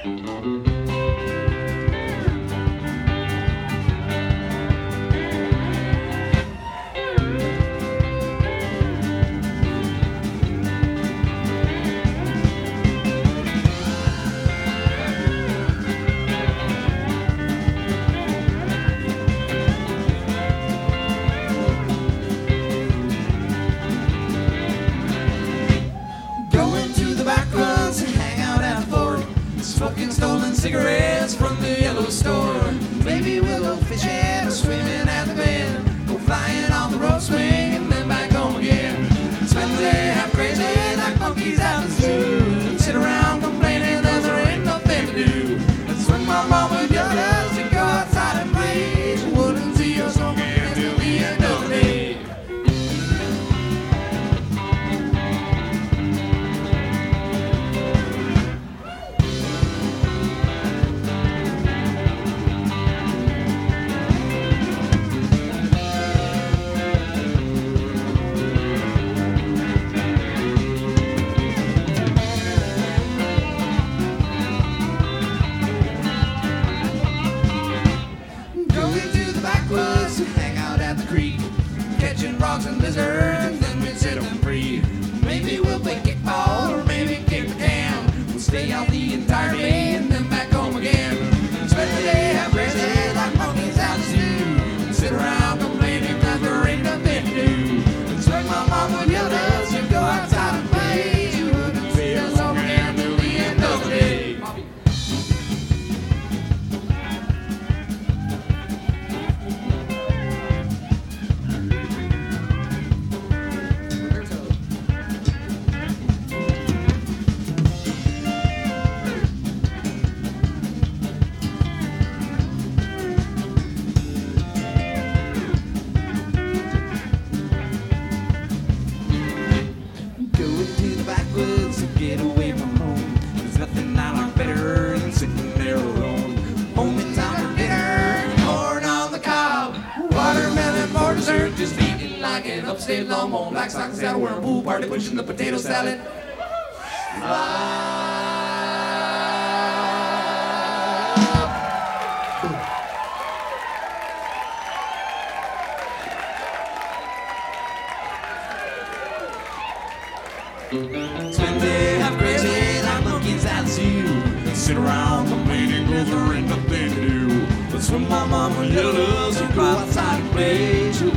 Smoking stolen cigarettes from the yellow store. Maybe we'll go fishing or swimming at the bend. Go flying on the road swing and then back home again. Spend the day half crazy like monkeys out in the zoo. Sit around complaining that there ain't nothing to do. And swing my mom with yours to go outside and play. She wouldn't see us again till the end of the day. Catching frogs and lizards, then we'd set them free. Maybe we'll play kickball or maybe kick the can. We'll stay out the entire day and then back home again. Spend the day half crazy like monkeys out the zoo. Sit around complaining that there ain't nothing to do. And swing my mom would yell at us and go outside and play. She wouldn't see us home again till the end of the day. Get away from home. There's nothing I like better than sitting there alone. Home in time for dinner, corn on the cob, watermelon for dessert. Just eating like an upstate lawnmower, black socks out wearing pool party, pushing the potato salad. Spend the day half crazy like monkeys at the zoo. Sit around complaining cause there ain't nothing to do. But swim my mama yell at us and go outside and play. She